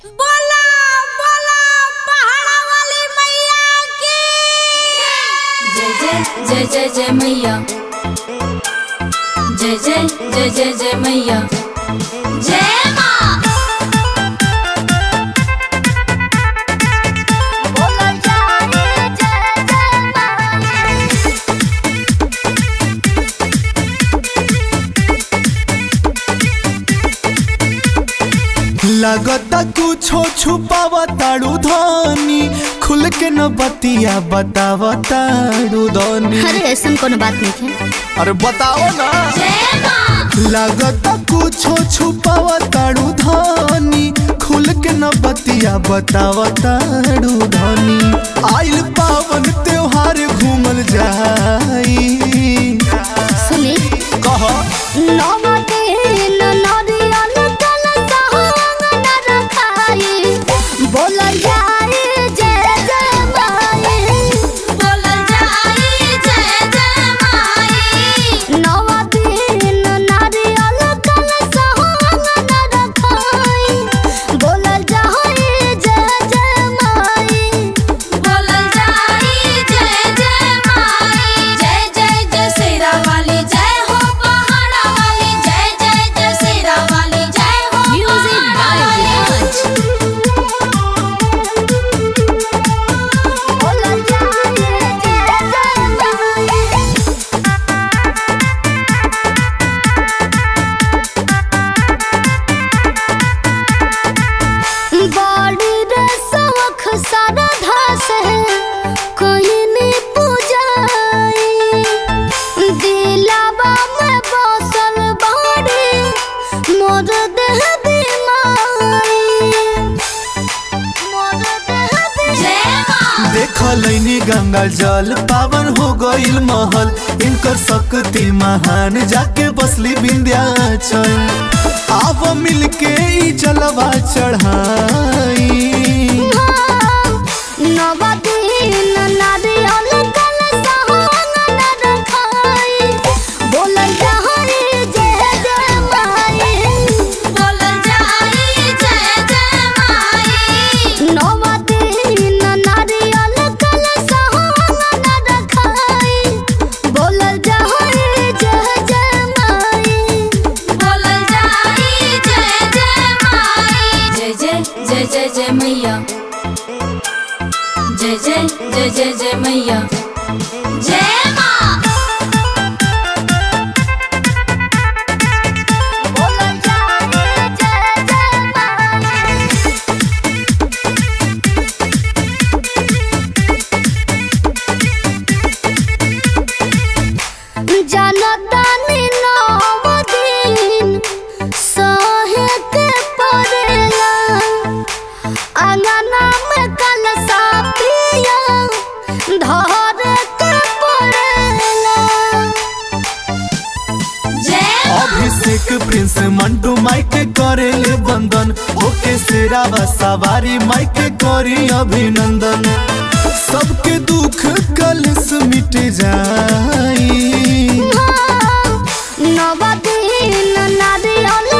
बोला बोला पहाड़ा वाली मैया की जय जय जय जय जय मैया जय जय जय जय जय मैया जय माँ। बोलो जाने जय जय लगता कुछो छुपावा ताड़ू धनी खुल के न बतिया बतावा ताड़ू धनी। अरे ऐसा कोनो बात नहीं है। अरे बताओ ना। जय माँ। लगता कुछो छुपावा ताड़ू धनी खुल के न बतिया बतावा ताड़ू धनी। आइल पावन त्योहार घूमल जाई। सुनी कह बोलो जाए जय जय माई। बोलो जाए जय जय माई। नवा दिन नारियल कलसा अंगन रखाई। बोलो जाए जय जय माई। बोलो जाए जय जय माई। जय जय जय शेरा वाली जय हो पहाड़ा वाली जय जय जय शेरा वाली जय हो म्यूजिक बाय विराज। बोलो जाए जय जय माई। बड़ी रे सवख श्रद्धा से कोई नहीं पूजाई। दिलावा में बसल बड़ी मोर देह बीमारी। मोर देह जय माँ। देख लैनी गंगा जल पावन हो गईल महल इनकर शक्ति महान जाके बसली विंध्याचल। आव मिलके ई जलवा चढ़ाई। नवा दिन नारियल कलसा अंगन रखाई। बोलो जाए जय जय माई। बोलो जाए जय जय माई। नवा दिन नारियल कलसा अंगन रखाई। बोलो जाए जय जय माई। बोलो जाए जय जय माई। जय जय जय जय जय मैया जय जय जय जय जय मैया जय माँ। बोलो जाए जय जय माई। जनता ने नव दिन सहे के पड़ेला। अंगना में कलसा पिया धर के पड़ेला। जय अभिषेक प्रिंस मंटू माई के करेले बंदन ओके सेरावा सवारी माई के करी अभिनंदन। सबके दुख कलश मिट जाई। नवा दिन नारियल